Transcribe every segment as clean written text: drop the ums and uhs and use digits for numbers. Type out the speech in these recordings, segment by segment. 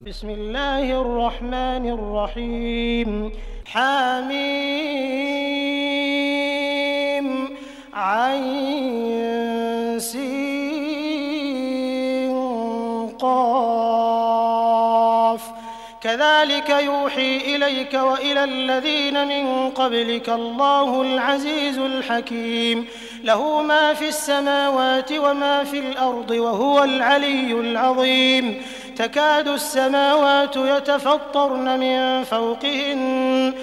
بسم الله الرحمن الرحيم حميم عين سين قاف كذلك يوحي إليك وإلى الذين من قبلك الله العزيز الحكيم له ما في السماوات وما في الأرض وهو العلي العظيم تكاد السماوات يتفطرن من فوقهن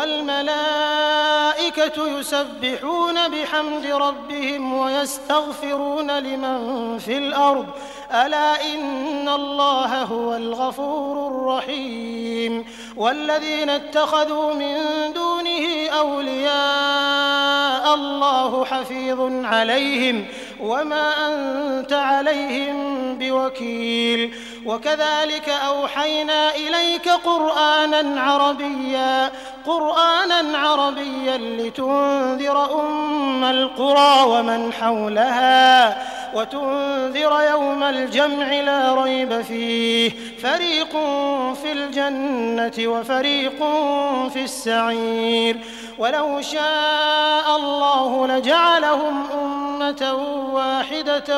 والملائكة يسبحون بحمد ربهم ويستغفرون لمن في الأرض ألا إن الله هو الغفور الرحيم والذين اتخذوا من دونه أولياء الله حفيظ عليهم وما أنت عليهم بوكيل وكذلك أوحينا إليك قرآنا عربيا لتنذر أم القرى ومن حولها وتنذر يوم الجمع لا ريب فيه فريق في الجنة وفريق في السعير ولو شاء الله لجعلهم أمة واحدة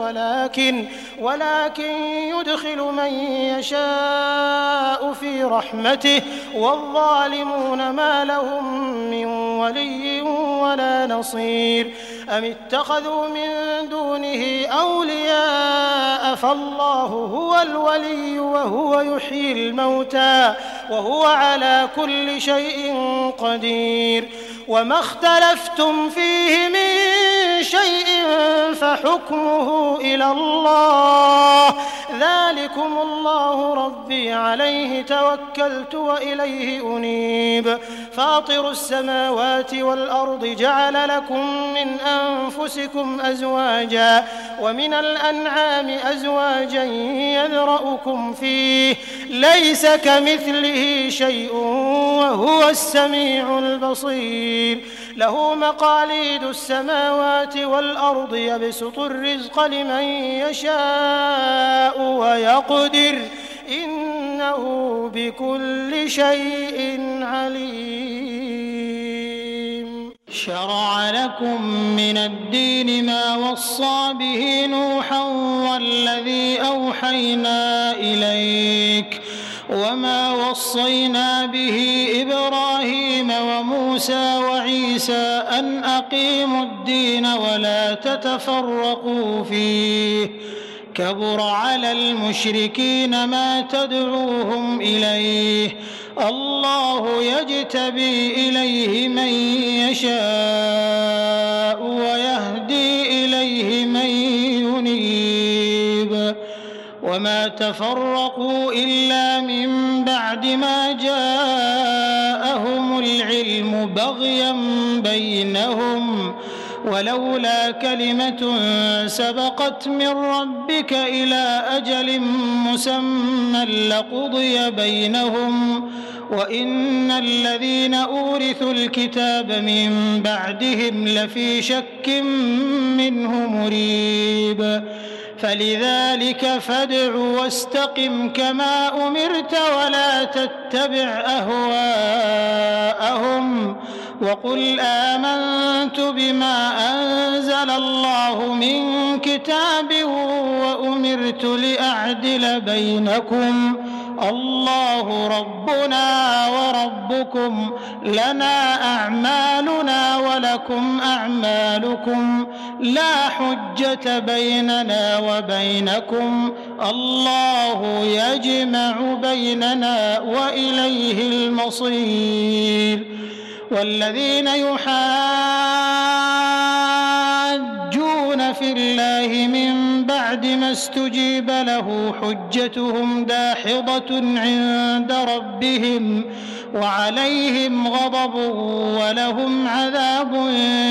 ولكن يدخل من يشاء في رحمته والظالمون ما لهم من ولي ولا نصير أم اتخذوا من دونه أولياء فالله هو الولي وهو يحيي الموتى وهو على كل شيء قدير وما اختلفتم فيه من شيء فحكمه إلى الله ذلكم الله ربي عليه توكلت وإليه أنيب فاطر السماوات والأرض جعل لكم من أنفسكم أزواجا ومن الأنعام أزواجا يذرأكم فيه ليس كمثله شيء وهو السميع البصير له مقاليد السماوات والأرض يبسط الرزق لمن يشاء ويقدر إنه بكل شيء عليم شرع لكم من الدين ما وصى به نوحا والذي أوحينا إليك وما وصينا به إبراهيم وموسى وعيسى أن أقيموا الدين ولا تتفرقوا فيه كبر على المشركين ما تدعوهم إليه الله يجتبي إليه من يشاء ويهدي إليه من ينيب وما تفرقوا إلا من بعد ما جاءهم العلم بغيا بينهم ولولا كلمة سبقت من ربك إلى أجل مسمى لقضي بينهم وإن الذين أورثوا الكتاب من بعدهم لفي شك منه مريب فلذلك فادع واستقم كما أمرت ولا تتبع أهواءهم وقل آمنت بما أنزل الله من كتاب وأمرت لأعدل بينكم الله ربنا وربكم لنا أعمالنا ولكم أعمالكم لا حجة بيننا وبينكم الله يجمع بيننا وإليه المصير والذين يحاجون في الله من بعد ما استجيب له حجتهم داحضة عند ربهم وعليهم غضب ولهم عذاب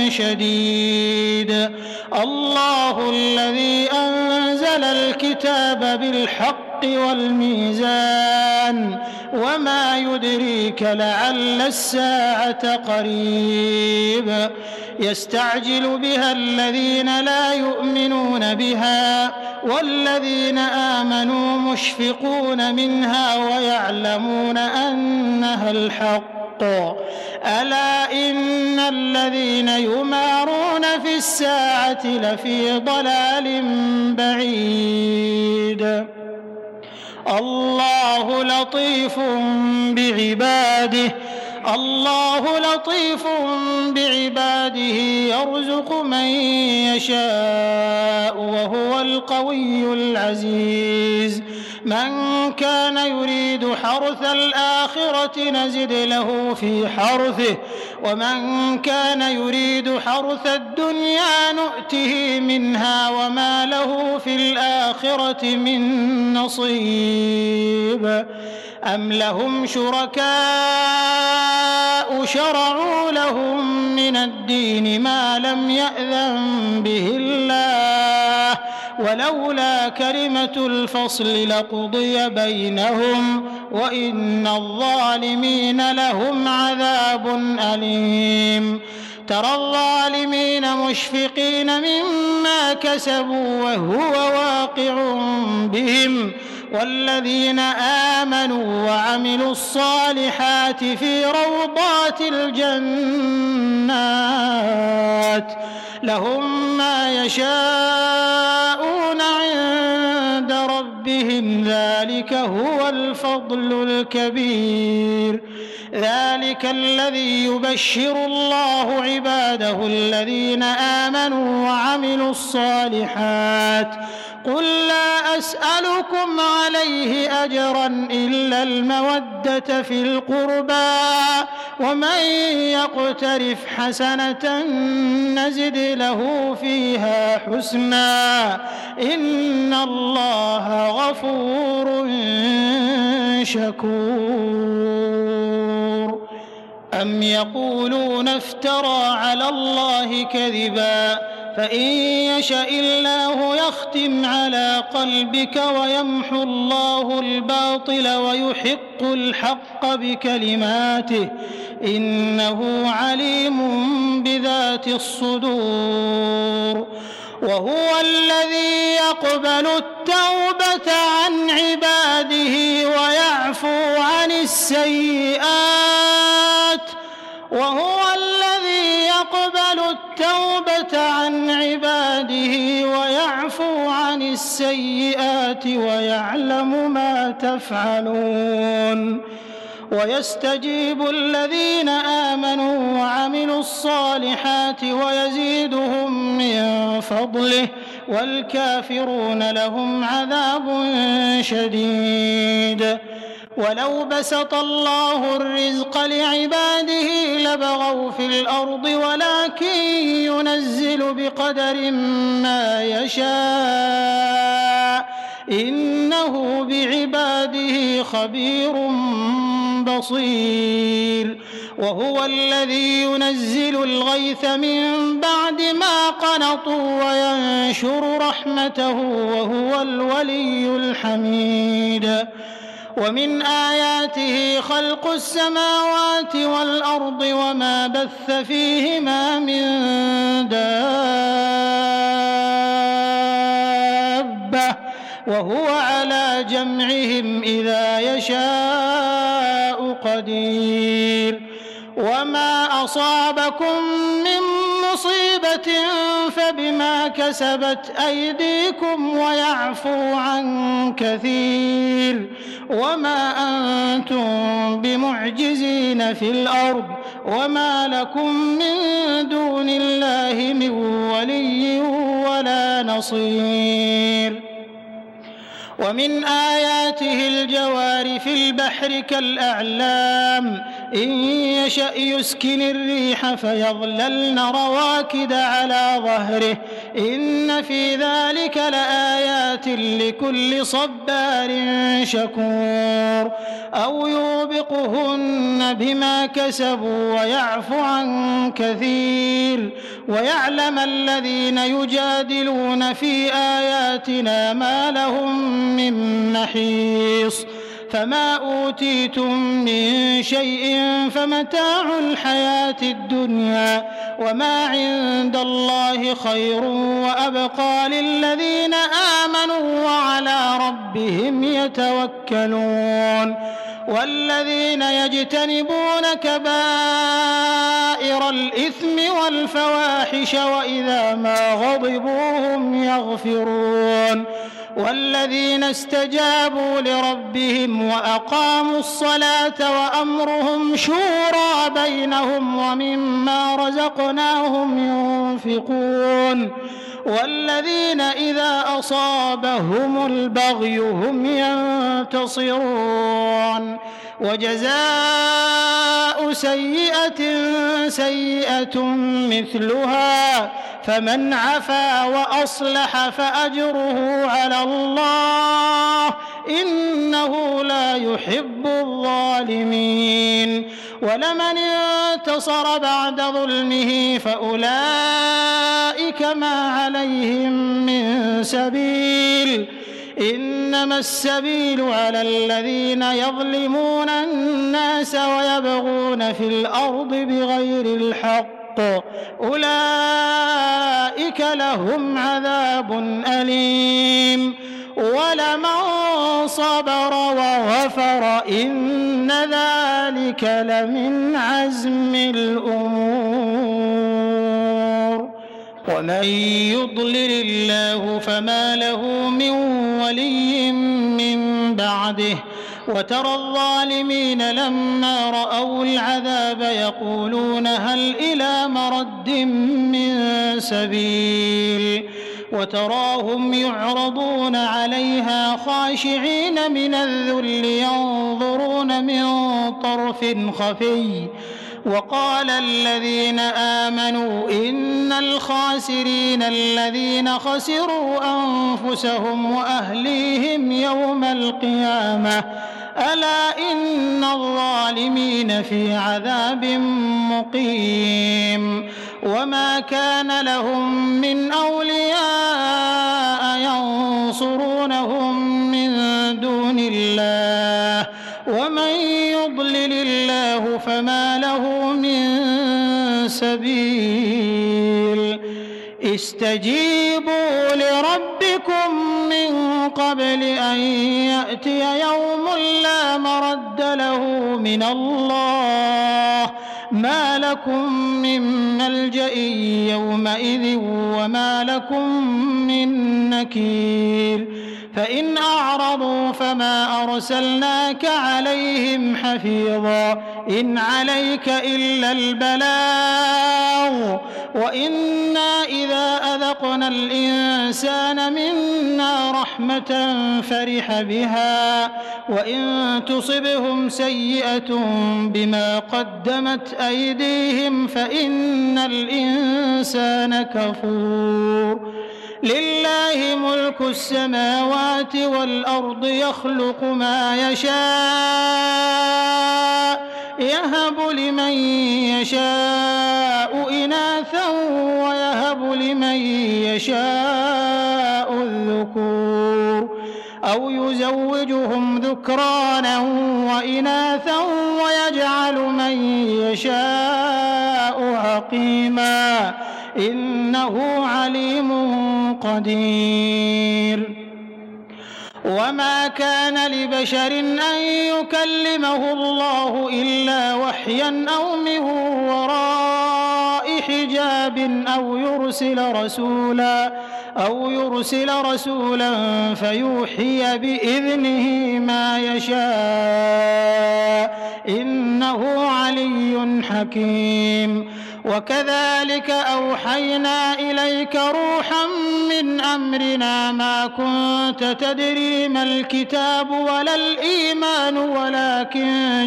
شديد الله الذي أنزل الكتاب بالحق والميزان وما يدريك لعل الساعة قريب يستعجل بها الذين لا يؤمنون بها والذين آمنوا مشفقون منها ويعلمون أنها الحق ألا إن الذين يمارون في الساعة لفي ضلال بعيد الله لطيف بعباده يرزق من يشاء وهو القوي العزيز من كان يريد حرث الآخرة نزد له في حرثه ومن كان يريد حرث الدنيا نؤته منها وما له في الآخرة من نصيب أم لهم شركاء شرعوا لهم من الدين ما لم يأذن به الله ولولا كلمة الفصل لقضي بينهم وإن الظالمين لهم عذاب أليم ترى الظالمين مشفقين مما كسبوا وهو واقع بهم والذين آمنوا وعملوا الصالحات في روضات الجنات لهم ما يشاءون عند ربهم ذلك هو الفضل الكبير ذلك الذي يبشر الله عباده الذين آمنوا وعملوا الصالحات قل لا أسألكم عليه أجرا إلا المودة في القربى ومن يقترف حسنة نزد له فيها حسنا إن الله غفور شكور أم يقولون افترى على الله كذبا فإن يشأ الله يختم على قلبك ويمحو الله الباطل ويحق الحق بكلماته إنه عليم بذات الصدور وهو الذي يقبل التوبة عن عباده ويعفو عن السيئات ويعلم ما تفعلون ويستجيب الذين آمنوا وعملوا الصالحات ويزيدهم من فضله والكافرون لهم عذاب شديد ولو بسط الله الرزق لعباده لبغوا في الأرض ولكن ينزل بقدر ما يشاء إنه بعباده خبير بصير وهو الذي ينزل الغيث من بعد ما قنطوا وينشر رحمته وهو الولي الحميد ومن آياته خلق السماوات والأرض وما بث فيهما من دابة وهو على جمعهم إذا يشاء قدير وما أصابكم من مصيبة فبما كسبت أيديكم ويعفو عن كثير وما أنتم بمعجزين في الأرض وما لكم من دون الله من ولي ولا نصير ومن آياته الجوار في البحر كالأعلام إن يشأ يسكن الريح فيظللن رواكد على ظهره إن في ذلك لآيات لكل صبار شكور أو يوبقهن بما كسبوا ويعفو عن كثير ويعلم الذين يجادلون في آياتنا ما لهم من محيص فما أوتيتم من شيء فمتاع الحياة الدنيا وما عند الله خير وأبقى للذين آمنوا وعلى ربهم يتوكلون والذين يجتنبون كبائر الإثم والفواحش وإذا ما غضبوا هم يغفرون والذين استجابوا لربهم وأقاموا الصلاة وأمرهم شورى بينهم ومما رزقناهم ينفقون والذين إذا أصابهم البغي هم ينتصرون وجزاء سيئة سيئة مثلها فمن عفا وأصلح فأجره على الله إنه لا يحب الظالمين ولمن انتصر بعد ظلمه فأولئك ما عليهم من سبيل إنما السبيل على الذين يظلمون الناس ويبغون في الأرض بغير الحق أولئك لهم عذاب أليم ولمن صبر وغفر إن ذلك لمن عزم الأمور ومن يضلل الله فما له من ولي من بعده وترى الظالمين لما رأوا العذاب يقولون هل إلى مرد من سبيل وتراهم يعرضون عليها خاشعين من الذل ينظرون من طرف خفي وقال الذين آمنوا إن الخاسرين الذين خسروا أنفسهم وأهليهم يوم القيامة ألا إن الظالمين في عذاب مقيم وما كان لهم من أولياء ينصرونهم من دون الله ومن يضلل الله فما له من سبيل استجيبوا لربكم من قبل أن يأتي يوم لا مرد له من الله ما لكم من ملجأ يومئذ وما لكم من نكير فإن أعرضوا فما أرسلناك عليهم حفيظا إن عليك إلا البلاغ وإنا إذا أذقنا الإنسان منا رحمة فرح بها وإن تصبهم سيئة بما قدمت أيديهم فإن الإنسان كفور لله ملك السماوات والأرض يخلق ما يشاء يهب لمن يشاء إناثا ويهب لمن يشاء الذكور أو يزوجهم ذكرانا وإناثا ويجعل من يشاء عقيما إنه عليم قدير وما كان لبشر أن يكلمه الله إلا وحيا أو من وراء حجاب أو يرسل رسولا فيوحي بإذنه ما يشاء إنه علي حكيم وكذلك أوحينا إليك روحا من أمرنا ما كنت تدري ما الكتاب ولا الإيمان ولكن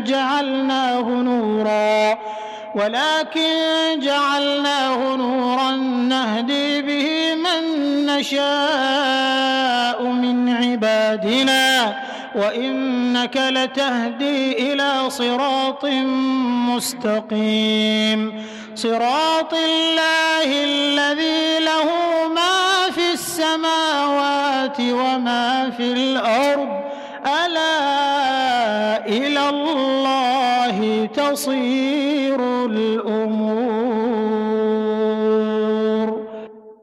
جعلناه نورا نهدي به من نشاء من عبادنا وإنك لتهدي إلى صراط مستقيم صراط الله الذي له ما في السماوات وما في الأرض ألا إلى الله تصير الأمور.